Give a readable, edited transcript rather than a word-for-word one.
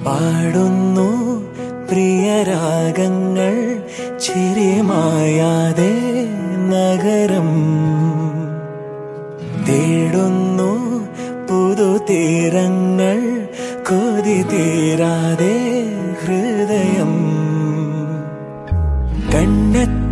പാടുന്നു പ്രിയരാഗങ്ങൾ ചിരിമായാതെ നഗരം തേടുന്നു പുതുതീരങ്ങൾ കൊതി തീരാതെ ഹൃദയം കണ്ണെത്ത